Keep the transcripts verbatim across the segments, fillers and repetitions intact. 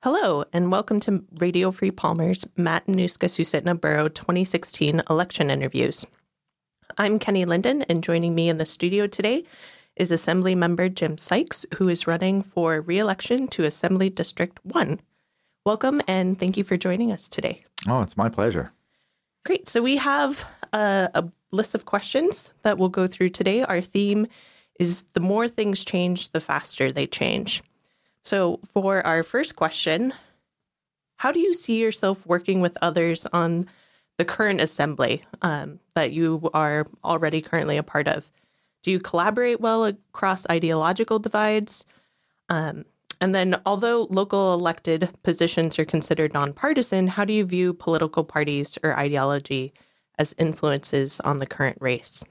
Hello, and welcome to Radio Free Palmer's Matanuska-Susitna Borough twenty sixteen election interviews. I'm Kenny Linden, and joining me in the studio today is Assembly Member Jim Sykes, who is running for re-election to Assembly District one. Welcome, and thank you for joining us today. Oh, it's my pleasure. Great. So we have a, a list of questions that we'll go through today. Our theme is the more things change, the faster they change. So for our first question, how do you see yourself working with others on the current assembly um, that you are already currently a part of? Do you collaborate well across ideological divides? Um, and then although local elected positions are considered nonpartisan, how do you view political parties or ideology as influences on the current race?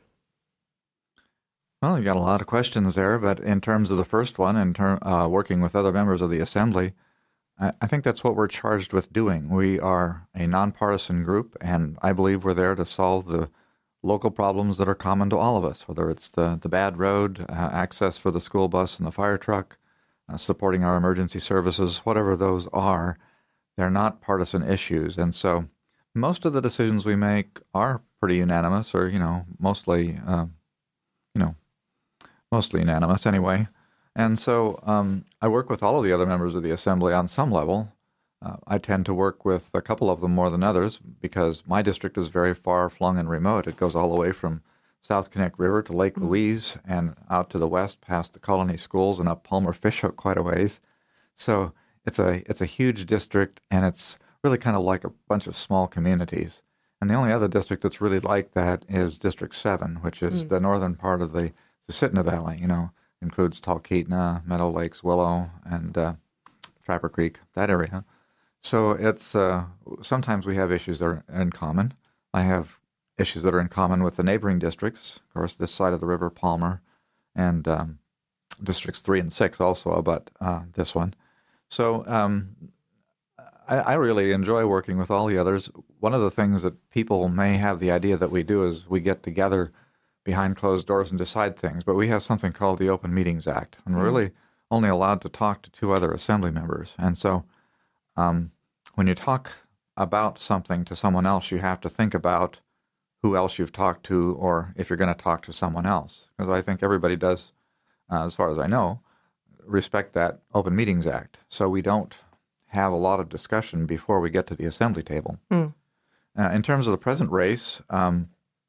Well, you got a lot of questions there, but in terms of the first one, in term, uh, working with other members of the Assembly, I, I think that's what we're charged with doing. We are a nonpartisan group, and I believe we're there to solve the local problems that are common to all of us, whether it's the, the bad road, uh, access for the school bus and the fire truck, uh, supporting our emergency services, whatever those are. They're not partisan issues, and so most of the decisions we make are pretty unanimous, or, you know, mostly, uh, you know, mostly unanimous anyway. And so um, I work with all of the other members of the Assembly on some level. Uh, I tend to work with a couple of them more than others because my district is very far-flung and remote. It goes all the way from South Connect River to Lake Louise and out to the west past the Colony Schools and up Palmer Fish Hook quite a ways. So it's a it's a huge district, and it's really kind of like a bunch of small communities. And the only other district that's really like that is District seven, which is mm. the northern part of the Susitna Valley, you know, includes Talkeetna, Meadow Lakes, Willow, and uh, Trapper Creek, that area. So it's, uh, sometimes we have issues that are in common. I have issues that are in common with the neighboring districts, of course, this side of the river, Palmer, and um, Districts three and six also, but uh, this one. So um, I, I really enjoy working with all the others. One of the things that people may have the idea that we do is we get together behind closed doors and decide things, but we have something called the Open Meetings Act, and we're really only allowed to talk to two other assembly members. And so um, when you talk about something to someone else, you have to think about who else you've talked to, or if you're going to talk to someone else, because I think everybody does, uh, as far as I know, respect that Open Meetings Act. So we don't have a lot of discussion before we get to the assembly table. Mm. Uh, in terms of the present race, um,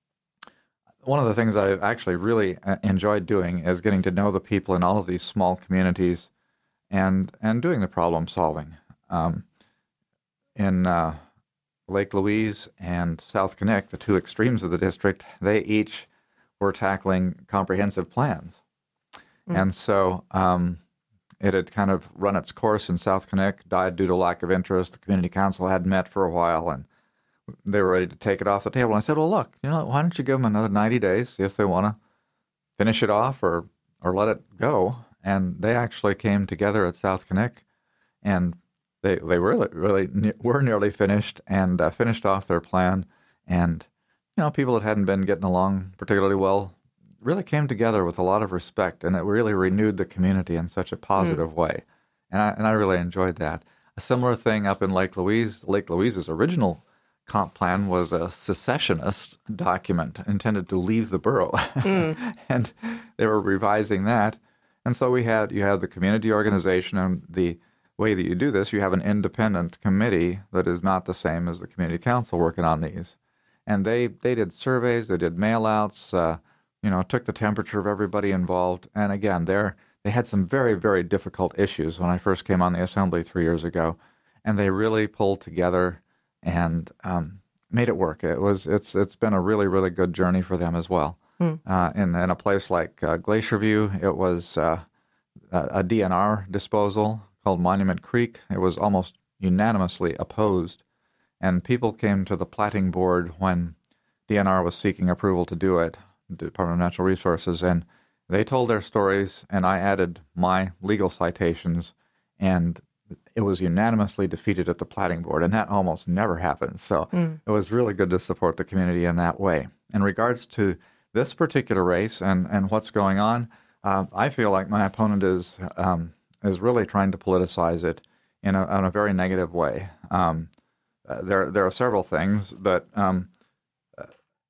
one of the things I've actually really enjoyed doing is getting to know the people in all of these small communities and and doing the problem solving. Um, in uh, Lake Louise and South Connect, the two extremes of the district, they each were tackling comprehensive plans. Mm. And so um, it had kind of run its course in South Connect, died due to lack of interest. The community council hadn't met for a while, and they were ready to take it off the table. And I said, well, look, you know, why don't you give them another ninety days, see if they want to finish it off or or let it go. And they actually came together at South Connect, and they they really, really ne- were nearly finished and uh, finished off their plan. And, you know, people that hadn't been getting along particularly well really came together with a lot of respect, and it really renewed the community in such a positive mm. way. And I, and I really enjoyed that. A similar thing up in Lake Louise. Lake Louise's original comp plan was a secessionist document intended to leave the borough, mm. and they were revising that. And so we had you had the community organization, and the way that you do this, you have an independent committee that is not the same as the community council working on these. And they they did surveys, they did mail-outs, uh, you know, took the temperature of everybody involved. And again, they they had some very, very difficult issues when I first came on the assembly three years ago, and they really pulled together and um, made it work. It was it's it's been a really really good journey for them as well. Mm. Uh, in in a place like uh, Glacier View, it was uh, a, a D N R disposal called Monument Creek. It was almost unanimously opposed, and people came to the platting board when D N R was seeking approval to do it, the Department of Natural Resources, and they told their stories, and I added my legal citations, and it was unanimously defeated at the platting board, and that almost never happens. So mm. it was really good to support the community in that way. In regards to this particular race and, and what's going on, uh, I feel like my opponent is um, is really trying to politicize it in a, in a very negative way. Um, uh, there there are several things, but um, uh,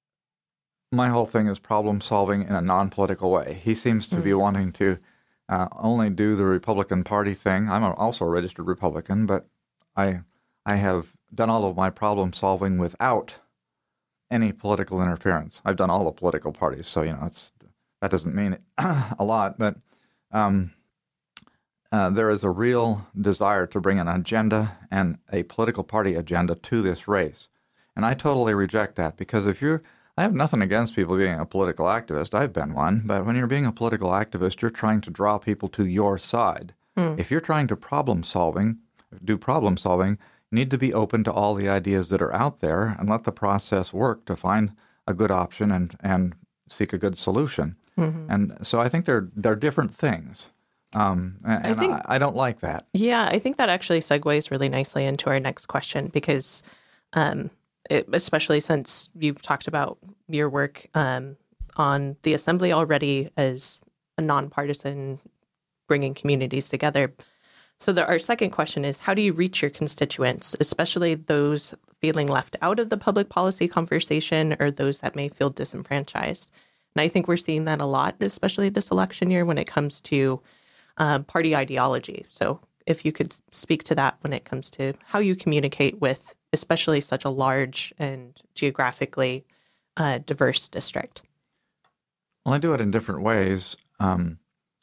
my whole thing is problem solving in a non-political way. He seems to mm. be wanting to uh, only do the Republican Party thing. I'm also a registered Republican, but I I have done all of my problem solving without any political interference. I've done all the political parties, so you know it's that doesn't mean it a lot, but um, uh, there is a real desire to bring an agenda and a political party agenda to this race, and I totally reject that because if you're, I have nothing against people being a political activist. I've been one, but when you're being a political activist, you're trying to draw people to your side. Mm. If you're trying to problem solving, do problem solving. Need to be open to all the ideas that are out there and let the process work to find a good option and, and seek a good solution. Mm-hmm. And so I think they're they're different things. Um, and I, think, I, I don't like that. Yeah, I think that actually segues really nicely into our next question because um, it, especially since you've talked about your work um, on the Assembly already as a nonpartisan, bringing communities together. So the, our second question is, how do you reach your constituents, especially those feeling left out of the public policy conversation or those that may feel disenfranchised? And I think we're seeing that a lot, especially this election year when it comes to uh, party ideology. So if you could speak to that when it comes to how you communicate with especially such a large and geographically uh, diverse district. Well, I do it in different ways. Um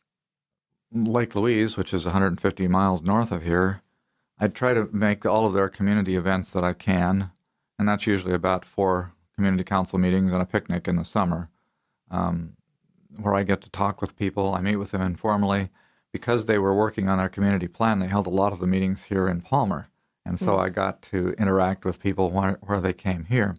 Lake Louise, which is one hundred fifty miles north of here, I try to make all of their community events that I can, and that's usually about four community council meetings and a picnic in the summer, um, where I get to talk with people. I meet with them informally. Because they were working on our community plan, they held a lot of the meetings here in Palmer, and so mm. I got to interact with people where, where they came here.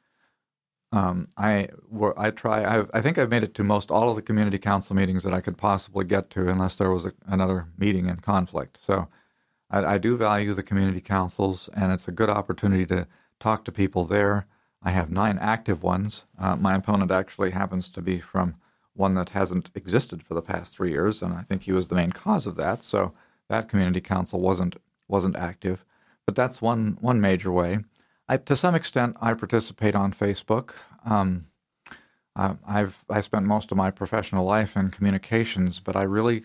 Um, I I try. I've, I think I've made it to most all of the community council meetings that I could possibly get to, unless there was a, another meeting in conflict. So, I, I do value the community councils, and it's a good opportunity to talk to people there. I have nine active ones. Uh, my opponent actually happens to be from one that hasn't existed for the past three years, and I think he was the main cause of that. So that community council wasn't wasn't active, but that's one one major way. I, to some extent, I participate on Facebook. Um, uh, I've I spent most of my professional life in communications, but I really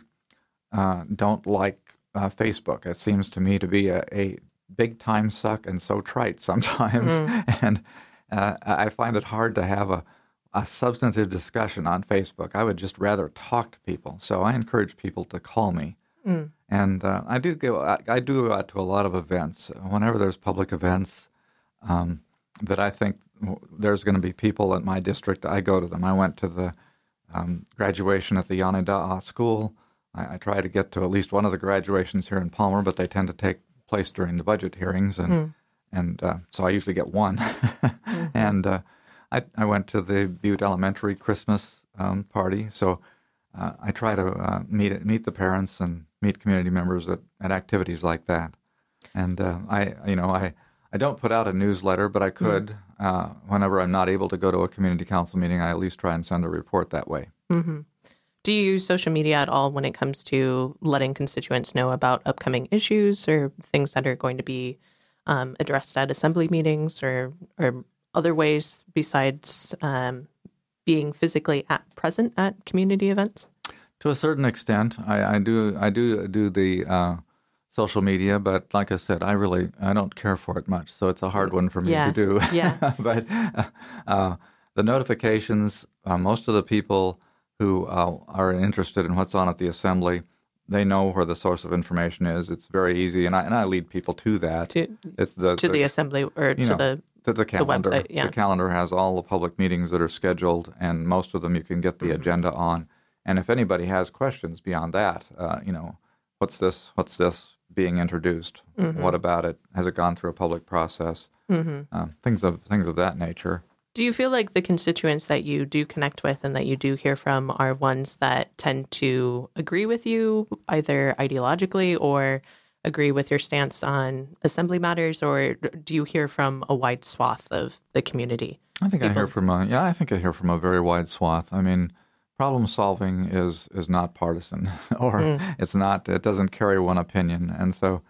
uh, don't like uh, Facebook. It seems to me to be a, a big time suck and so trite sometimes, mm. and uh, I find it hard to have a, a substantive discussion on Facebook. I would just rather talk to people. So I encourage people to call me. Mm. And uh, I do go. I, I do go out to a lot of events. Whenever there's public events, Um, that I think there's going to be people in my district, I go to them. I went to the um, graduation at the Yanida'a School. I, I try to get to at least one of the graduations here in Palmer, but they tend to take place during the budget hearings, and mm. and uh, so I usually get one. mm-hmm. And uh, I, I went to the Butte Elementary Christmas um, party, so uh, I try to uh, meet meet the parents and meet community members at, at activities like that. And uh, I, you know, I. I don't put out a newsletter, but I could. Mm-hmm. Uh, whenever I'm not able to go to a community council meeting, I at least try and send a report that way. Mm-hmm. Do you use social media at all when it comes to letting constituents know about upcoming issues or things that are going to be um, addressed at assembly meetings or, or other ways besides um, being physically at present at community events? To a certain extent, I, I do. I do do the uh, social media, but like I said, I really I don't care for it much, so it's a hard one for me yeah. to do. Yeah. But uh, uh, the notifications, uh, most of the people who uh, are interested in what's on at the assembly, they know where the source of information is. It's very easy, and I and I lead people to that. To, it's the to the, the assembly or to know, the to the calendar. The website. Yeah. The calendar has all the public meetings that are scheduled, and most of them you can get the mm-hmm. agenda on. And if anybody has questions beyond that, uh, you know, what's this? What's this? Being introduced. Mm-hmm. What about it? Has it gone through a public process? Mm-hmm. Uh, things of things of that nature. Do you feel like the constituents that you do connect with and that you do hear from are ones that tend to agree with you, either ideologically or agree with your stance on assembly matters, or do you hear from a wide swath of the community? I think people? I hear from a yeah. I think I hear from a very wide swath. I mean, problem solving is is not partisan, or mm. it's not. It doesn't carry one opinion, and so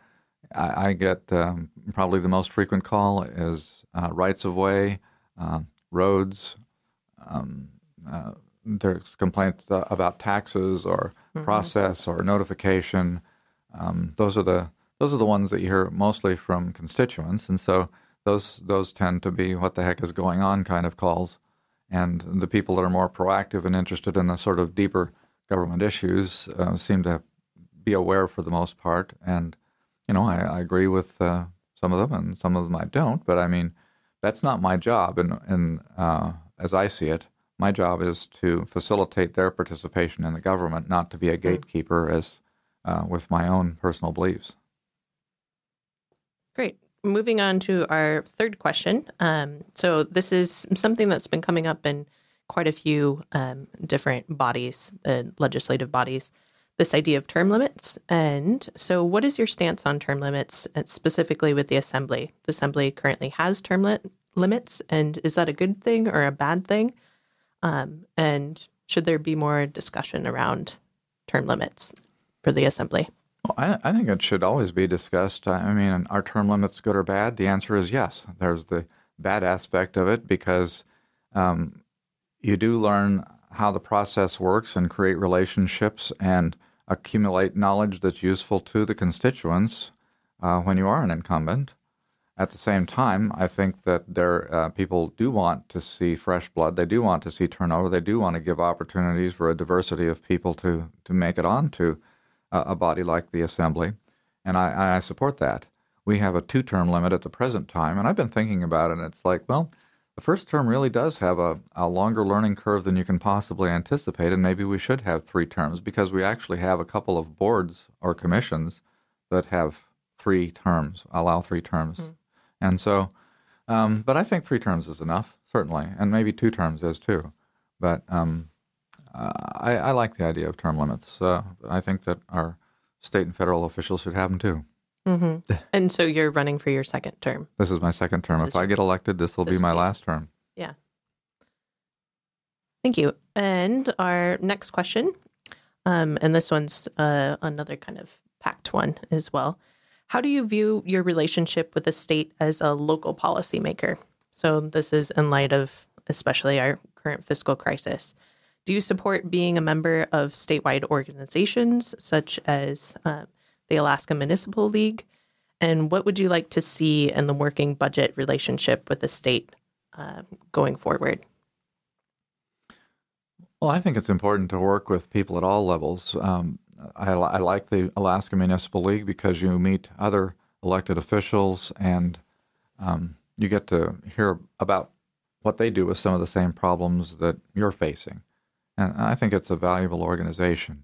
I, I get um, probably the most frequent call is uh, rights of way, uh, roads. Um, uh, there's complaints uh, about taxes or mm-hmm. process or notification. Um, those are the those are the ones that you hear mostly from constituents, and so those those tend to be what the heck is going on kind of calls. And the people that are more proactive and interested in the sort of deeper government issues uh, seem to be aware for the most part. And, you know, I, I agree with uh, some of them and some of them I don't. But, I mean, that's not my job. And, and uh, as I see it, my job is to facilitate their participation in the government, not to be a gatekeeper as uh, with my own personal beliefs. Great. Moving on to our third question. Um, so this is something that's been coming up in quite a few um, different bodies, uh, legislative bodies, this idea of term limits. And so what is your stance on term limits, specifically with the Assembly? The Assembly currently has term li- limits, and is that a good thing or a bad thing? Um, and should there be more discussion around term limits for the Assembly? Well, I, I think it should always be discussed. I mean, are term limits good or bad? The answer is yes. There's the bad aspect of it because um, you do learn how the process works and create relationships and accumulate knowledge that's useful to the constituents uh, when you are an incumbent. At the same time, I think that there uh, people do want to see fresh blood. They do want to see turnover. They do want to give opportunities for a diversity of people to, to make it onto a body like the Assembly, and I, I support that. We have a two-term limit at the present time, and I've been thinking about it, and it's like, well, the first term really does have a, a longer learning curve than you can possibly anticipate, and maybe we should have three terms because we actually have a couple of boards or commissions that have three terms, allow three terms. Mm. And so, um, but I think three terms is enough, certainly, and maybe two terms is too. But um, Uh, I, I like the idea of term limits. Uh, I think that our state and federal officials should have them too. Mm-hmm. And so you're running for your second term. This is my second term. This if I get elected, this will this be my be, last term. Yeah. Thank you. And our next question, um, and this one's uh, another kind of packed one as well. How do you view your relationship with the state as a local policymaker? So this is in light of especially our current fiscal crisis. Do you support being a member of statewide organizations such as uh, the Alaska Municipal League? And what would you like to see in the working budget relationship with the state uh, going forward? Well, I think it's important to work with people at all levels. Um, I, I like the Alaska Municipal League because you meet other elected officials and um, you get to hear about what they do with some of the same problems that you're facing. And I think it's a valuable organization.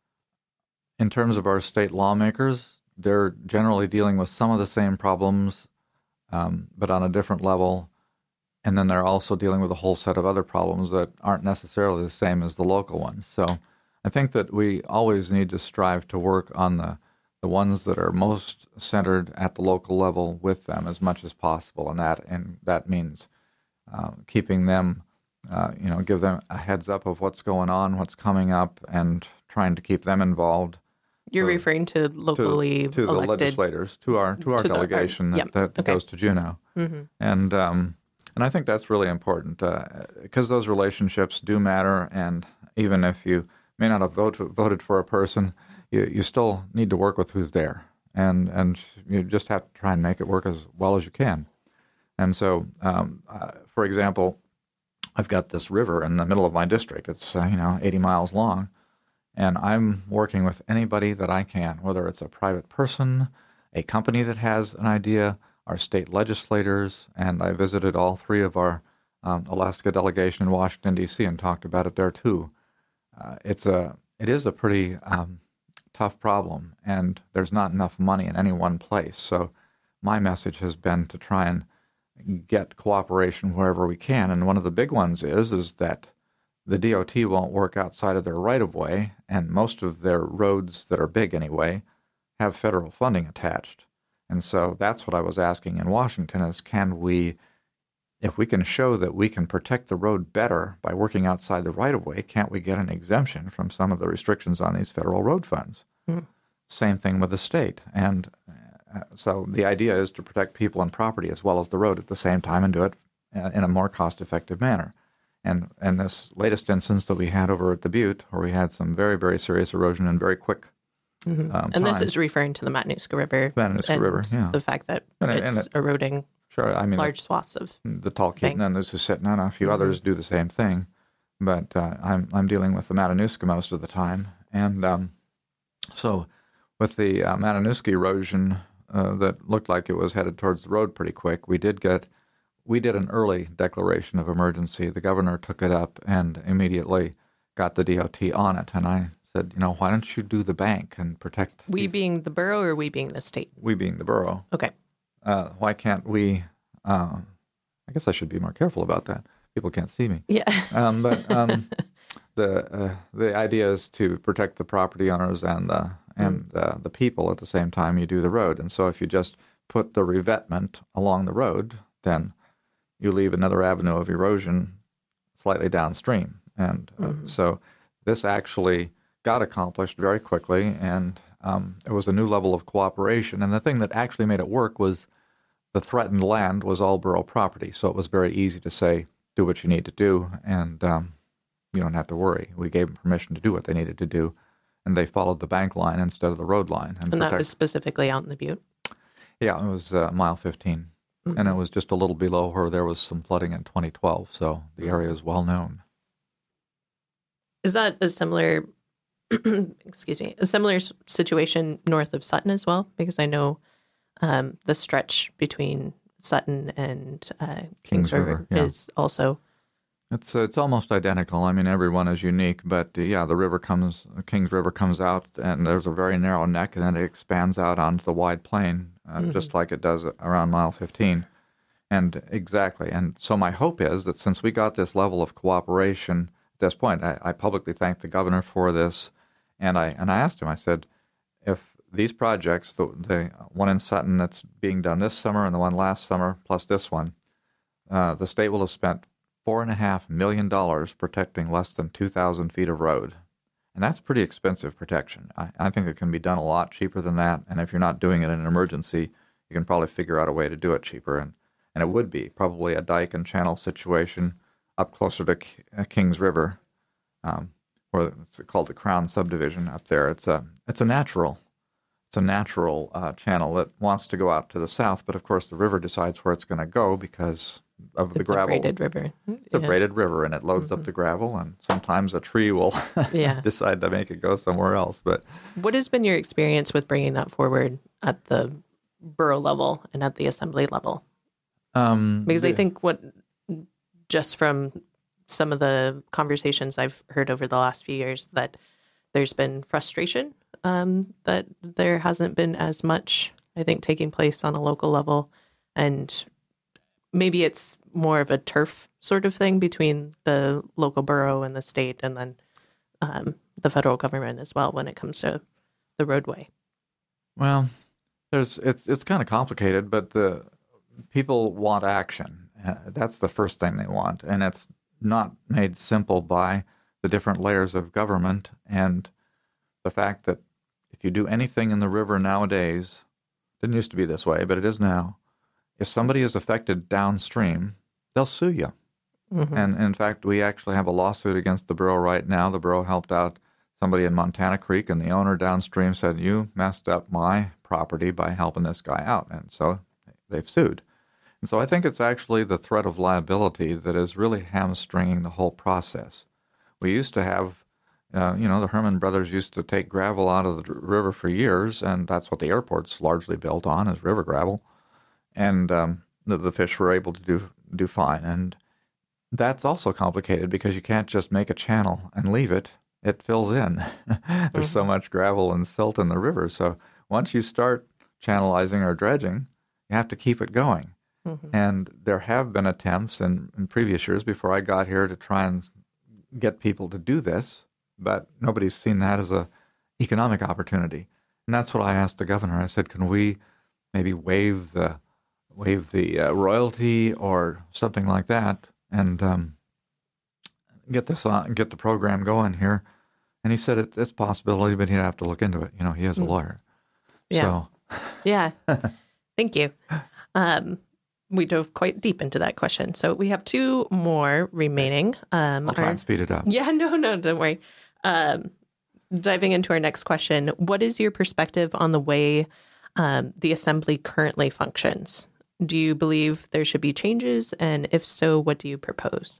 In terms of our state lawmakers, they're generally dealing with some of the same problems, um, but on a different level. And then they're also dealing with a whole set of other problems that aren't necessarily the same as the local ones. So I think that we always need to strive to work on the, the ones that are most centered at the local level with them as much as possible. And that, and that means uh, keeping them Uh, you know, give them a heads up of what's going on, what's coming up, and trying to keep them involved. You're so, referring to locally to, to elected... the legislators, to our to our to delegation the, our, that, yep. that okay. goes to Juneau, mm-hmm. and um, and I think that's really important because uh, those relationships do matter. And even if you may not have vote, voted for a person, you you still need to work with who's there, and and you just have to try and make it work as well as you can. And so, um, uh, for example, I've got this river in the middle of my district. It's, uh, you know, eighty miles long. And I'm working with anybody that I can, whether it's a private person, a company that has an idea, our state legislators. And I visited all three of our um, Alaska delegation in Washington, D C and talked about it there too. Uh, it's a, it is a pretty um, tough problem, and there's not enough money in any one place. So my message has been to try and get cooperation wherever we can. And one of the big ones is, is that the D O T won't work outside of their right-of-way, and most of their roads that are big anyway have federal funding attached. And so that's what I was asking in Washington is, can we, if we can show that we can protect the road better by working outside the right-of-way, can't we get an exemption from some of the restrictions on these federal road funds? Mm. Same thing with the state. And uh, so the idea is to protect people and property as well as the road at the same time and do it uh, in a more cost-effective manner. And and this latest instance that we had over at the Butte, where we had some very, very serious erosion and very quick Mm-hmm. um, and this time. is referring to the Matanuska River. Matanuska and River, yeah. The fact that And it- it's and it- eroding Sure, I mean, large swaths of. the Talkeetna bank. and the Susitna and a few Mhm. others do the same thing, but uh, I'm I'm dealing with the Matanuska most of the time, and um, so with the uh, Matanuska erosion uh, that looked like it was headed towards the road pretty quick, we did get we did an early declaration of emergency. The governor took it up and immediately got the D O T on it, and I said, you know, why don't you do the bank and protect We the, being the borough or we being the state? we being the borough? Okay. Uh, why can't we? Uh, I guess I should be more careful about that. People can't see me. Yeah. Um, but um, the uh, the idea is to protect the property owners and uh, and uh, the people at the same time you do the road. And so if you just put the revetment along the road, then you leave another avenue of erosion slightly downstream. And uh, Mhm. so this actually got accomplished very quickly, and um, it was a new level of cooperation. And the thing that actually made it work was the threatened land was all borough property, so it was very easy to say, do what you need to do, and um, you don't have to worry. We gave them permission to do what they needed to do, and they followed the bank line instead of the road line. And that was specifically out in the Butte? Yeah, it was uh, mile fifteen, Mm-hmm. and it was just a little below where there was some flooding in twenty twelve, so the area is well known. Is that a similar, excuse me, a similar s- situation north of Sutton as well? Because I know um, the stretch between Sutton and uh, Kings, Kings River, River, yeah. is also. It's it's almost identical. I mean, every one is unique, but uh, yeah, the river comes, Kings River comes out, and there's a very narrow neck, and then it expands out onto the wide plain, uh, Mhm. just like it does around mile fifteen. And exactly. And so my hope is that since we got this level of cooperation at this point, I, I publicly thanked the governor for this, and I and I asked him. I said, if these projects, the the one in Sutton that's being done this summer and the one last summer plus this one, uh, the state will have spent four and a half million dollars protecting less than two thousand feet of road, and that's pretty expensive protection. I, I think it can be done a lot cheaper than that. And if you're not doing it in an emergency, you can probably figure out a way to do it cheaper. And and it would be probably a dike and channel situation up closer to K- uh, Kings River, um, where it's called the Crown Subdivision up there. It's a it's a natural. It's a natural uh, channel that wants to go out to the south, but of course the river decides where it's going to go because of the It's gravel. a braided river. It's a braided river, and it loads up the gravel, and sometimes a tree will Yeah. decide to make it go somewhere else. But What has been your experience with bringing that forward at the borough level and at the assembly level? um, Because I the- think what, just from some of the conversations I've heard over the last few years, that there's been frustration um, that there hasn't been as much, I think, taking place on a local level. And maybe it's more of a turf sort of thing between the local borough and the state, and then um, the federal government as well when it comes to the roadway. Well, there's it's it's kind of complicated, but the people want action. Uh, that's the first thing they want, and it's not made simple by the different layers of government and the fact that if you do anything in the river nowadays, didn't used to be this way, but it is now. If somebody is affected downstream, they'll sue you. Mhm. And in fact, we actually have a lawsuit against the borough right now. The borough helped out somebody in Montana Creek, and the owner downstream said, you messed up my property by helping this guy out. And so they've sued. And so I think it's actually the threat of liability that is really hamstringing the whole process. We used to have, uh, you know, the Herman brothers used to take gravel out of the river for years, and that's what the airport's largely built on, is river gravel. And um, the, the fish were able to do do fine. And that's also complicated because you can't just make a channel and leave it. It fills in. There's mm-hmm. so much gravel and silt in the river. So once you start channelizing or dredging, you have to keep it going. Mm-hmm. And there have been attempts in, in previous years before I got here to try and get people to do this, but nobody's seen that as a economic opportunity. And that's what I asked the governor. I said, can we maybe waive the waive the uh, royalty or something like that, and um, get this on, get the program going here? And he said it, it's a possibility, but he'd have to look into it. You know, he is a lawyer. Yeah. Yeah. Thank you. Um, we dove quite deep into that question. So we have two more remaining. Um, I'll try our, and speed it up. Yeah, no, no, don't worry. Um, diving into our next question, what is your perspective on the way um, the assembly currently functions? Do you believe there should be changes? And if so, what do you propose?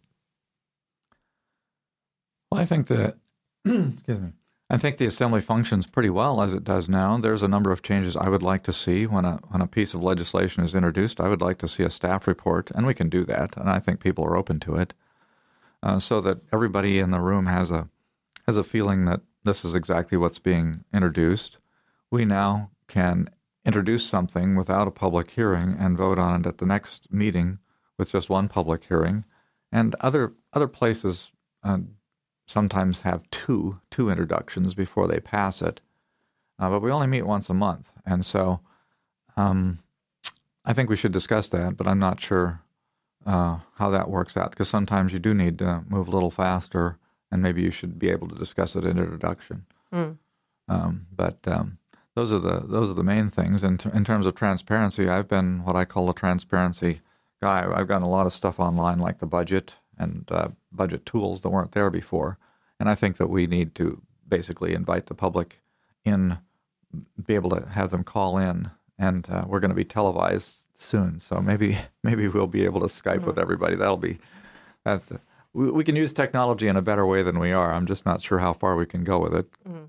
Well, I think that, excuse me, I think the assembly functions pretty well as it does now. There's a number of changes I would like to see when a when a piece of legislation is introduced. I would like to see a staff report, and we can do that, and I think people are open to it, uh, so that everybody in the room has a has a feeling that this is exactly what's being introduced. We now can introduce something without a public hearing and vote on it at the next meeting with just one public hearing, and other other places Uh, sometimes have two two introductions before they pass it, uh, but we only meet once a month, and so um, I think we should discuss that. But I'm not sure uh, how that works out, because sometimes you do need to move a little faster, and maybe you should be able to discuss it in introduction. Mm. Um, but um, those are the those are the main things. In, t- in terms of transparency, I've been what I call a transparency guy. I've gotten a lot of stuff online, like the budget and uh, budget tools that weren't there before. And I think that we need to basically invite the public in, be able to have them call in, and uh, we're going to be televised soon. So maybe maybe we'll be able to Skype mm-hmm. with everybody. That'll be, that's, we, we can use technology in a better way than we are. I'm just not sure how far we can go with it. Mm-hmm.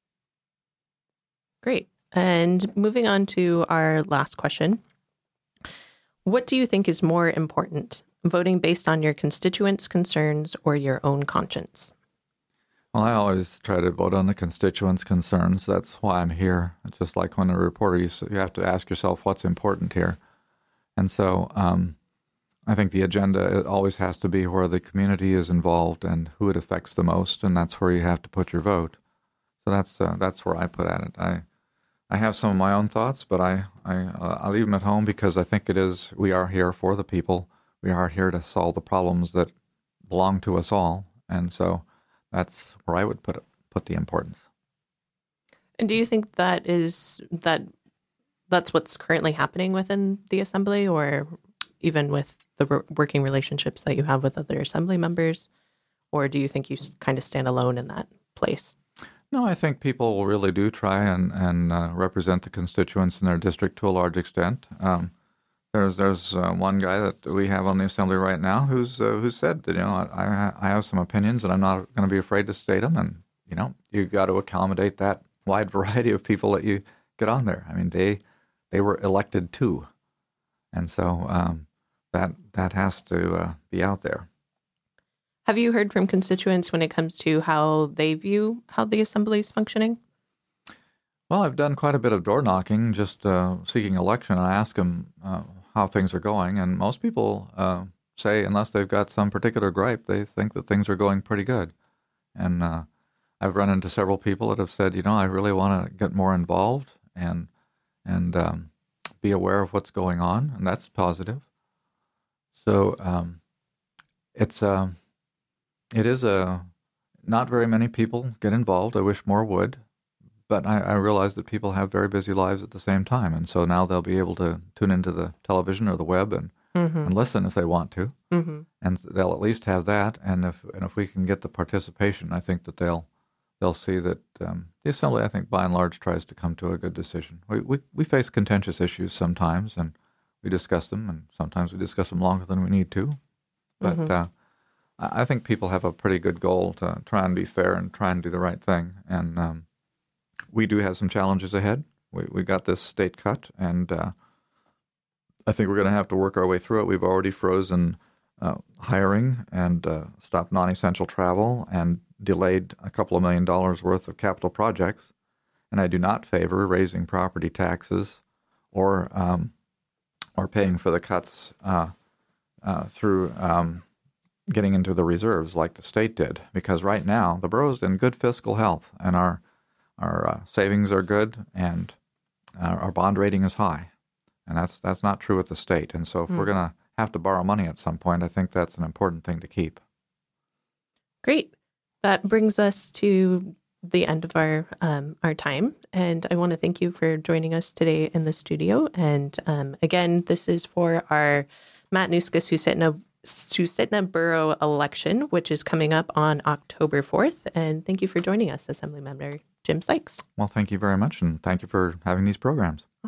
Great. And moving on to our last question. What do you think is more important, voting based on your constituents' concerns or your own conscience? Well, I always try to vote on the constituents' concerns. That's why I'm here. It's just like when a reporter, you, you have to ask yourself what's important here. And so um, I think the agenda, it always has to be where the community is involved and who it affects the most, and that's where you have to put your vote. So that's uh, that's where I put at it. I I have some of my own thoughts, but I I, uh, I leave them at home because I think it is, we are here for the people. We are here to solve the problems that belong to us all, and so that's where I would put it, put the importance. And do you think that is that that's what's currently happening within the assembly, or even with the re- working relationships that you have with other assembly members, or do you think you kind of stand alone in that place? No, I think people really do try and and uh, represent the constituents in their district to a large extent. Um, There's there's uh, one guy that we have on the assembly right now who's uh, who said that, you know, I I have some opinions and I'm not going to be afraid to state them, and you know, you got to accommodate that wide variety of people that you get on there. I mean, they they were elected too, and so um, that that has to uh, be out there. Have you heard from constituents when it comes to how they view how the assembly is functioning? Well, I've done quite a bit of door knocking, just uh, seeking election. I ask them uh, how things are going, and most people uh, say, unless they've got some particular gripe, they think that things are going pretty good. And uh, I've run into several people that have said, you know, I really want to get more involved and and um, be aware of what's going on, and that's positive. So um, it's uh, it is a not very many people get involved. I wish more would. But I, I realize that people have very busy lives at the same time, and so now they'll be able to tune into the television or the web and, mm-hmm. and listen if they want to, mm-hmm. and they'll at least have that. And if and if we can get the participation, I think that they'll they'll see that um, the assembly, I think, by and large, tries to come to a good decision. We we we face contentious issues sometimes, and we discuss them, and sometimes we discuss them longer than we need to. But mm-hmm. uh, I think people have a pretty good goal to try and be fair and try and do the right thing, and. Um, We do have some challenges ahead. We we got this state cut, and uh, I think we're going to have to work our way through it. We've already frozen uh, hiring and uh, stopped non-essential travel and delayed a couple of million dollars worth of capital projects. And I do not favor raising property taxes or um, or paying for the cuts uh, uh, through um, getting into the reserves like the state did, because right now the borough's in good fiscal health, and our Our uh, savings are good, and uh, our bond rating is high, and that's that's not true with the state. And so, if mm. we're going to have to borrow money at some point, I think that's an important thing to keep. Great. That brings us to the end of our um, our time, and I want to thank you for joining us today in the studio. And um, again, this is for our Matanuska-Susitna Susitna Borough election, which is coming up on October fourth. And thank you for joining us, Assemblymember Jim Sykes. Well, thank you very much, and thank you for having these programs.